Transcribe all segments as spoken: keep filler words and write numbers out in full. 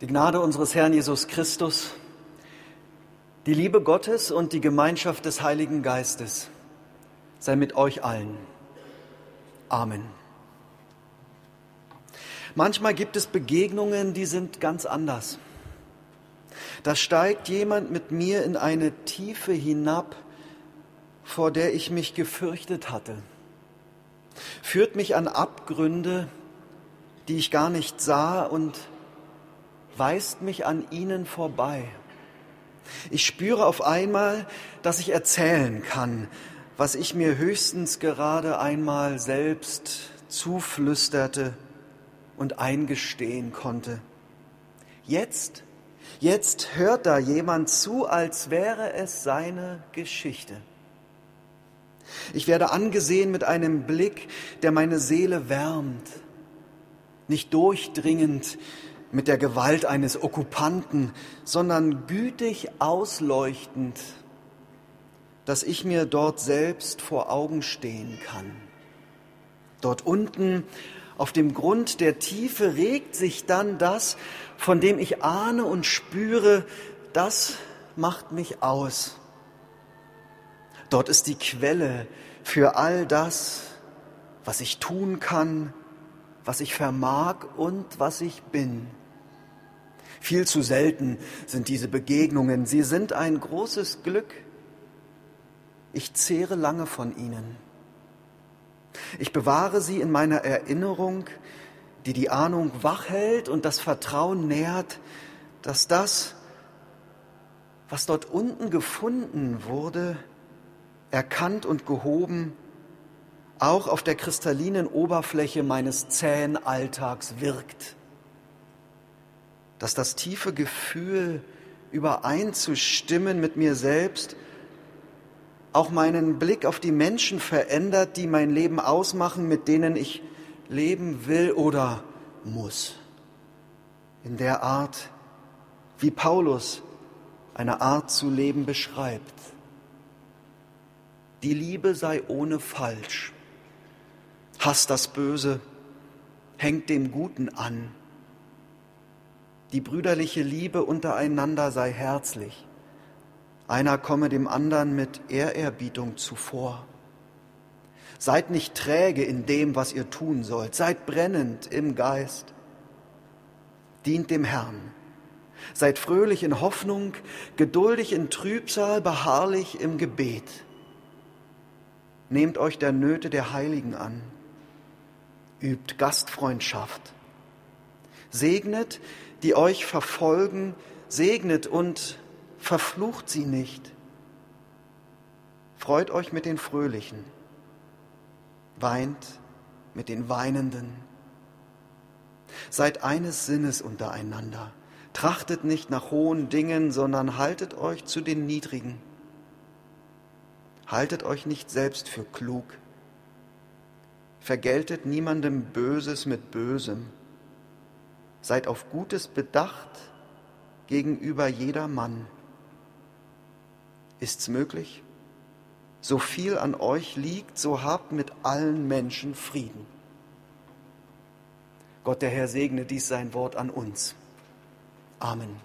Die Gnade unseres Herrn Jesus Christus, die Liebe Gottes und die Gemeinschaft des Heiligen Geistes sei mit euch allen. Amen. Manchmal gibt es Begegnungen, die sind ganz anders. Da steigt jemand mit mir in eine Tiefe hinab, vor der ich mich gefürchtet hatte, führt mich an Abgründe, die ich gar nicht sah, und weist mich an ihnen vorbei. Ich spüre auf einmal, dass ich erzählen kann, was ich mir höchstens gerade einmal selbst zuflüsterte und eingestehen konnte. Jetzt, jetzt hört da jemand zu, als wäre es seine Geschichte. Ich werde angesehen mit einem Blick, der meine Seele wärmt, nicht durchdringend mit der Gewalt eines Okkupanten, sondern gütig ausleuchtend, dass ich mir dort selbst vor Augen stehen kann. Dort unten auf dem Grund der Tiefe regt sich dann das, von dem ich ahne und spüre, das macht mich aus. Dort ist die Quelle für all das, was ich tun kann, was ich vermag und was ich bin. Viel zu selten sind diese Begegnungen. Sie sind ein großes Glück. Ich zehre lange von ihnen. Ich bewahre sie in meiner Erinnerung, die die Ahnung wachhält und das Vertrauen nährt, dass das, was dort unten gefunden wurde, erkannt und gehoben, auch auf der kristallinen Oberfläche meines zähen Alltags wirkt. Dass das tiefe Gefühl, übereinzustimmen mit mir selbst, auch meinen Blick auf die Menschen verändert, die mein Leben ausmachen, mit denen ich leben will oder muss. In der Art, wie Paulus eine Art zu leben beschreibt. Die Liebe sei ohne Falsch. Hasst das Böse, hängt dem Guten an. Die brüderliche Liebe untereinander sei herzlich. Einer komme dem anderen mit Ehrerbietung zuvor. Seid nicht träge in dem, was ihr tun sollt. Seid brennend im Geist. Dient dem Herrn. Seid fröhlich in Hoffnung, geduldig in Trübsal, beharrlich im Gebet. Nehmt euch der Nöte der Heiligen an. Übt Gastfreundschaft. Segnet, die euch verfolgen, segnet und verflucht sie nicht. Freut euch mit den Fröhlichen, weint mit den Weinenden. Seid eines Sinnes untereinander. Trachtet nicht nach hohen Dingen, sondern haltet euch zu den Niedrigen. Haltet euch nicht selbst für klug. Vergeltet niemandem Böses mit Bösem. Seid auf Gutes bedacht gegenüber jedermann. Ist's möglich? So viel an euch liegt, so habt mit allen Menschen Frieden. Gott, der Herr, segne dies sein Wort an uns. Amen.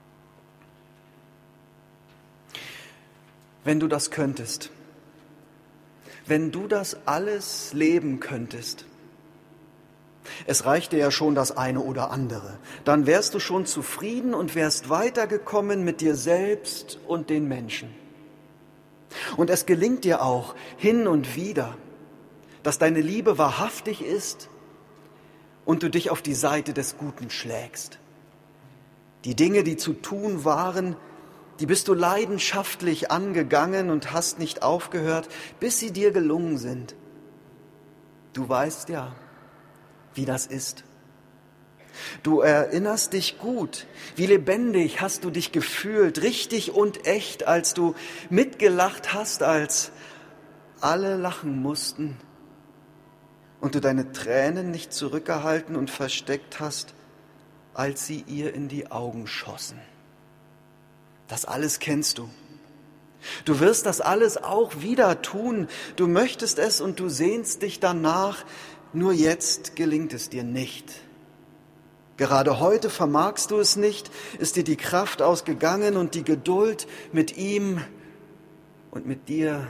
Wenn du das könntest, wenn du das alles leben könntest, es reichte ja schon das eine oder andere, dann wärst du schon zufrieden und wärst weitergekommen mit dir selbst und den Menschen. Und es gelingt dir auch hin und wieder, dass deine Liebe wahrhaftig ist und du dich auf die Seite des Guten schlägst. Die Dinge, die zu tun waren, die bist du leidenschaftlich angegangen und hast nicht aufgehört, bis sie dir gelungen sind. Du weißt ja, wie das ist. Du erinnerst dich gut, wie lebendig hast du dich gefühlt, richtig und echt, als du mitgelacht hast, als alle lachen mussten und du deine Tränen nicht zurückgehalten und versteckt hast, als sie ihr in die Augen schossen. Das alles kennst du. Du wirst das alles auch wieder tun. Du möchtest es und du sehnst dich danach, nur jetzt gelingt es dir nicht. Gerade heute vermagst du es nicht, ist dir die Kraft ausgegangen und die Geduld mit ihm und mit dir.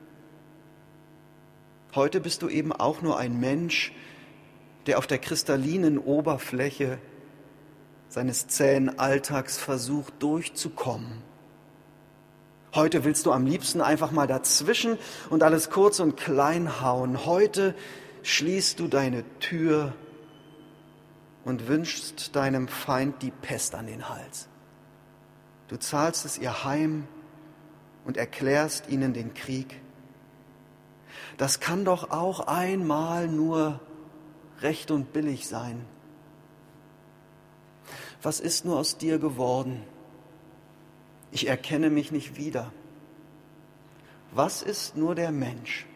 Heute bist du eben auch nur ein Mensch, der auf der kristallinen Oberfläche seines zähen Alltags versucht durchzukommen. Heute willst du am liebsten einfach mal dazwischen und alles kurz und klein hauen. Heute schließt du deine Tür und wünschst deinem Feind die Pest an den Hals. Du zahlst es ihr heim und erklärst ihnen den Krieg. Das kann doch auch einmal nur recht und billig sein. Was ist nur aus dir geworden? Ich erkenne mich nicht wieder. Was ist nur der Mensch?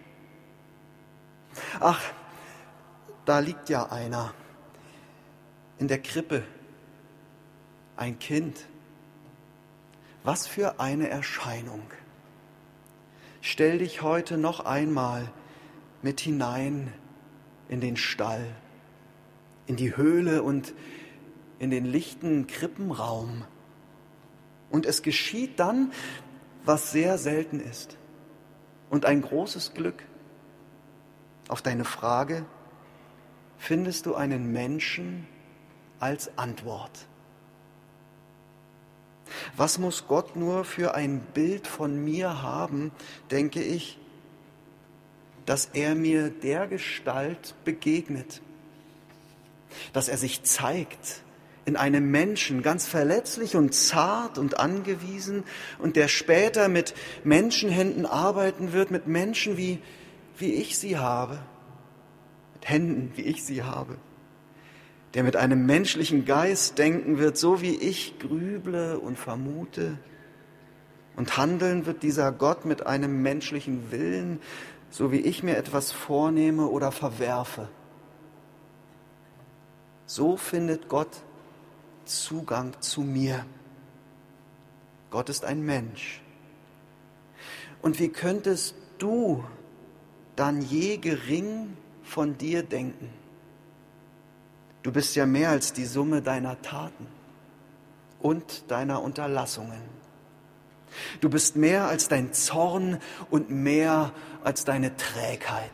Ach, da liegt ja einer in der Krippe, ein Kind. Was für eine Erscheinung. Stell dich heute noch einmal mit hinein in den Stall, in die Höhle und in den lichten Krippenraum. Und es geschieht dann, was sehr selten ist und ein großes Glück. Auf deine Frage findest du einen Menschen als Antwort. Was muss Gott nur für ein Bild von mir haben, denke ich, dass er mir dergestalt begegnet, dass er sich zeigt in einem Menschen, ganz verletzlich und zart und angewiesen und der später mit Menschenhänden arbeiten wird, mit Menschen, wie, wie ich sie habe, mit Händen, wie ich sie habe, der mit einem menschlichen Geist denken wird, so wie ich grüble und vermute, und handeln wird dieser Gott mit einem menschlichen Willen, so wie ich mir etwas vornehme oder verwerfe. So findet Gott Zugang zu mir. Gott ist ein Mensch. Und wie könntest du dann je gering von dir denken? Du bist ja mehr als die Summe deiner Taten und deiner Unterlassungen. Du bist mehr als dein Zorn und mehr als deine Trägheit.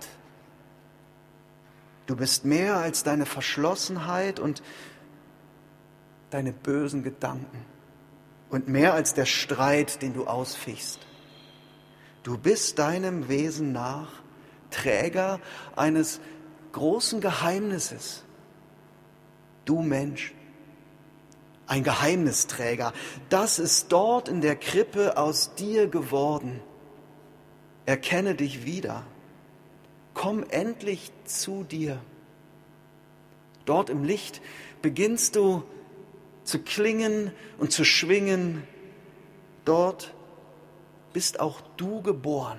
Du bist mehr als deine Verschlossenheit und deine bösen Gedanken und mehr als der Streit, den du ausfichst. Du bist deinem Wesen nach Träger eines großen Geheimnisses. Du Mensch, ein Geheimnisträger, das ist dort in der Krippe aus dir geworden. Erkenne dich wieder. Komm endlich zu dir. Dort im Licht beginnst du zu klingen und zu schwingen. Dort bist auch du geboren.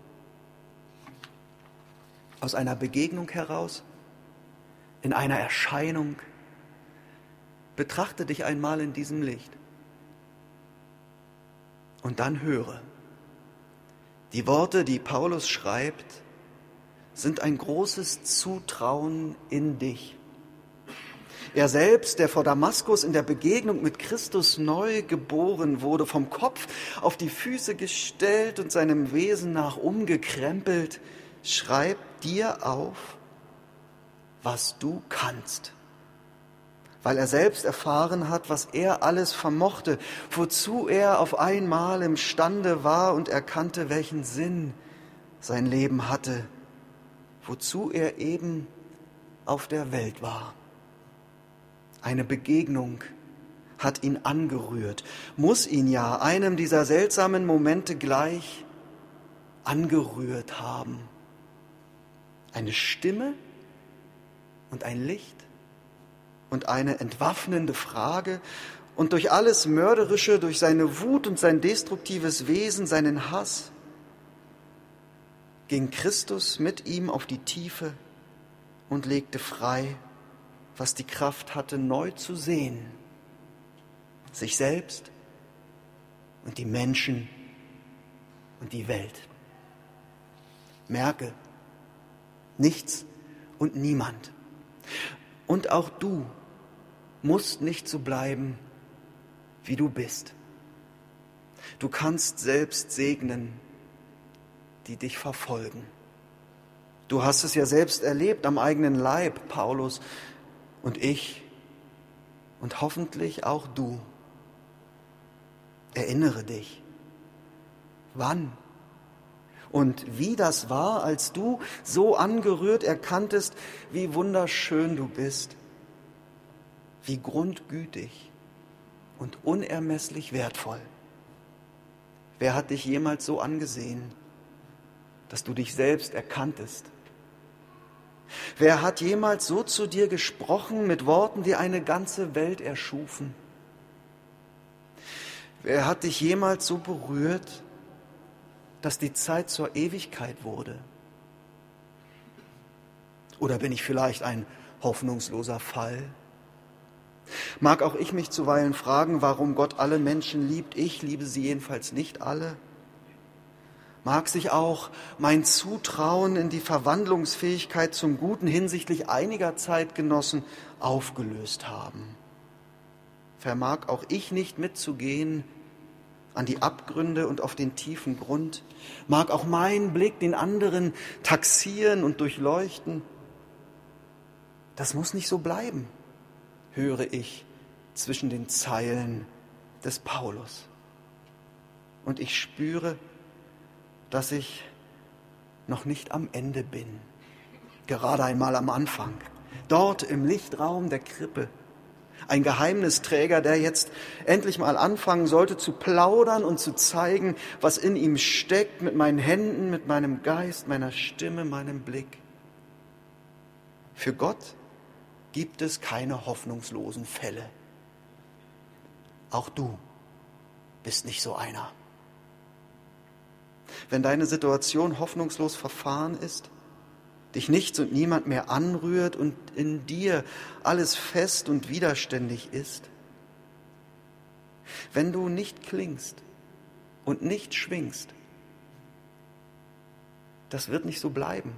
Aus einer Begegnung heraus, in einer Erscheinung. Betrachte dich einmal in diesem Licht und dann höre. Die Worte, die Paulus schreibt, sind ein großes Zutrauen in dich. Er selbst, der vor Damaskus in der Begegnung mit Christus neu geboren wurde, vom Kopf auf die Füße gestellt und seinem Wesen nach umgekrempelt, schreibt dir auf, was du kannst. Weil er selbst erfahren hat, was er alles vermochte, wozu er auf einmal imstande war und erkannte, welchen Sinn sein Leben hatte, wozu er eben auf der Welt war. Eine Begegnung hat ihn angerührt, muss ihn ja einem dieser seltsamen Momente gleich angerührt haben. Eine Stimme und ein Licht und eine entwaffnende Frage und durch alles Mörderische, durch seine Wut und sein destruktives Wesen, seinen Hass, ging Christus mit ihm auf die Tiefe und legte frei, was die Kraft hatte, neu zu sehen. Sich selbst und die Menschen und die Welt. Merke, nichts und niemand. Und auch du musst nicht so bleiben, wie du bist. Du kannst selbst segnen, die dich verfolgen. Du hast es ja selbst erlebt am eigenen Leib, Paulus und ich und hoffentlich auch du. Erinnere dich. Wann und wie das war, als du so angerührt erkanntest, wie wunderschön du bist, wie grundgütig und unermesslich wertvoll. Wer hat dich jemals so angesehen, dass du dich selbst erkanntest? Wer hat jemals so zu dir gesprochen mit Worten, die eine ganze Welt erschufen? Wer hat dich jemals so berührt, dass die Zeit zur Ewigkeit wurde? Oder bin ich vielleicht ein hoffnungsloser Fall? Mag auch ich mich zuweilen fragen, warum Gott alle Menschen liebt. Ich liebe sie jedenfalls nicht alle. Mag sich auch mein Zutrauen in die Verwandlungsfähigkeit zum Guten hinsichtlich einiger Zeitgenossen aufgelöst haben. Vermag auch ich nicht mitzugehen an die Abgründe und auf den tiefen Grund. Mag auch mein Blick den anderen taxieren und durchleuchten. Das muss nicht so bleiben, höre ich zwischen den Zeilen des Paulus. Und ich spüre, dass ich noch nicht am Ende bin, gerade einmal am Anfang, dort im Lichtraum der Krippe. Ein Geheimnisträger, der jetzt endlich mal anfangen sollte zu plaudern und zu zeigen, was in ihm steckt, mit meinen Händen, mit meinem Geist, meiner Stimme, meinem Blick. Für Gott gibt es keine hoffnungslosen Fälle. Auch du bist nicht so einer. Wenn deine Situation hoffnungslos verfahren ist, dich nichts und niemand mehr anrührt und in dir alles fest und widerständig ist, wenn du nicht klingst und nicht schwingst, das wird nicht so bleiben.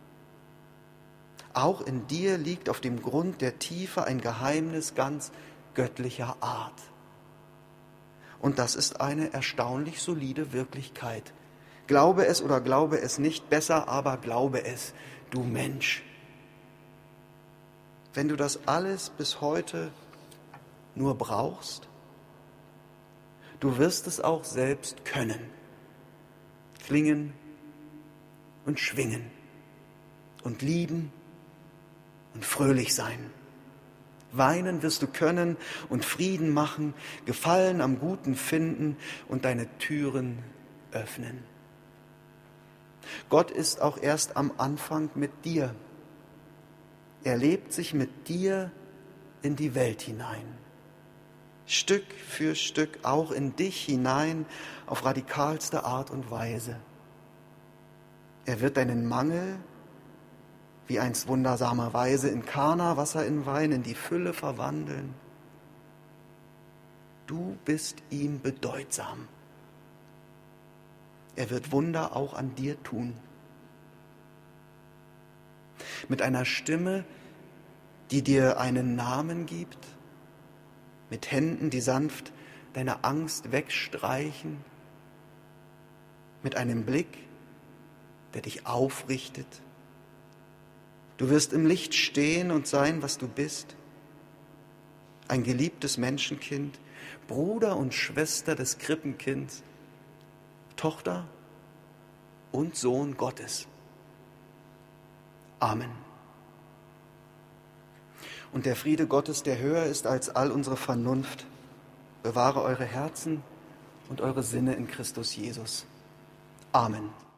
Auch in dir liegt auf dem Grund der Tiefe ein Geheimnis ganz göttlicher Art. Und das ist eine erstaunlich solide Wirklichkeit. Glaube es oder glaube es nicht, besser aber glaube es, du Mensch. Wenn du das alles bis heute nur brauchst, du wirst es auch selbst können. Klingen und schwingen und lieben und fröhlich sein. Weinen wirst du können und Frieden machen, Gefallen am Guten finden und deine Türen öffnen. Gott ist auch erst am Anfang mit dir. Er lebt sich mit dir in die Welt hinein. Stück für Stück auch in dich hinein auf radikalste Art und Weise. Er wird deinen Mangel, wie einst wundersamerweise in Kana Wasser in Wein, in die Fülle verwandeln. Du bist ihm bedeutsam. Er wird Wunder auch an dir tun. Mit einer Stimme, die dir einen Namen gibt, mit Händen, die sanft deine Angst wegstreichen, mit einem Blick, der dich aufrichtet. Du wirst im Licht stehen und sein, was du bist. Ein geliebtes Menschenkind, Bruder und Schwester des Krippenkinds, Tochter und Sohn Gottes. Amen. Und der Friede Gottes, der höher ist als all unsere Vernunft, bewahre eure Herzen und eure Sinne in Christus Jesus. Amen.